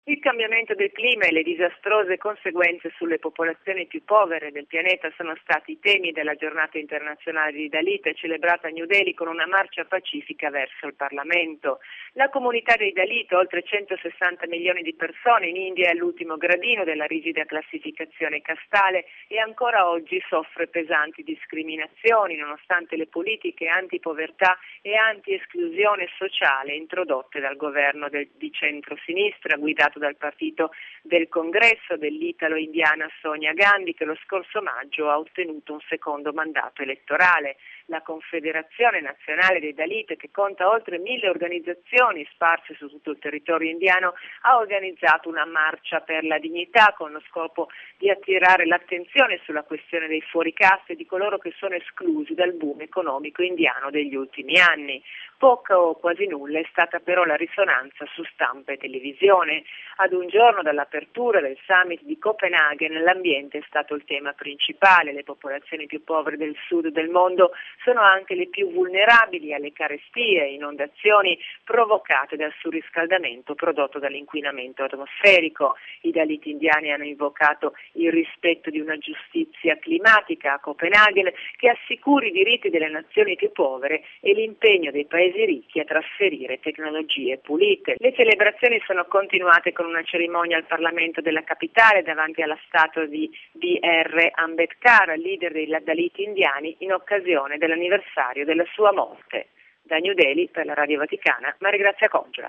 Il cambiamento del clima e le disastrose conseguenze sulle popolazioni più povere del pianeta sono stati i temi della giornata internazionale di Dalit, celebrata a New Delhi con una marcia pacifica verso il Parlamento. La comunità dei Dalit, oltre 160 milioni di persone in India, è all'ultimo gradino della rigida classificazione castale e ancora oggi soffre pesanti discriminazioni nonostante le politiche anti-povertà e anti-esclusione sociale introdotte dal governo di centro-sinistra guidato dal partito del congresso dell'italo-indiana Sonia Gandhi, che lo scorso maggio ha ottenuto un secondo mandato elettorale. La Confederazione Nazionale dei Dalit, che conta oltre 1000 organizzazioni sparse su tutto il territorio indiano, ha organizzato una marcia per la dignità con lo scopo di attirare l'attenzione sulla questione dei fuoricaste e di coloro che sono esclusi dal boom economico indiano degli ultimi anni. Poca o quasi nulla è stata però la risonanza su stampa e televisione. Ad un giorno dall'apertura del summit di Copenaghen, l'ambiente è stato il tema principale. Le popolazioni più povere del sud del mondo sono anche le più vulnerabili alle carestie e inondazioni provocate dal surriscaldamento prodotto dall'inquinamento atmosferico. I Dalit indiani hanno invocato il rispetto di una giustizia climatica a Copenaghen che assicuri i diritti delle nazioni più povere e l'impegno dei paesi ricchi a trasferire tecnologie pulite. Le celebrazioni sono continuate con una cerimonia al Parlamento della capitale davanti alla statua di B.R. Ambedkar, leader dei Dalit indiani, in occasione dell'anniversario della sua morte. Da New Delhi per la Radio Vaticana, Maria Grazia Congiura.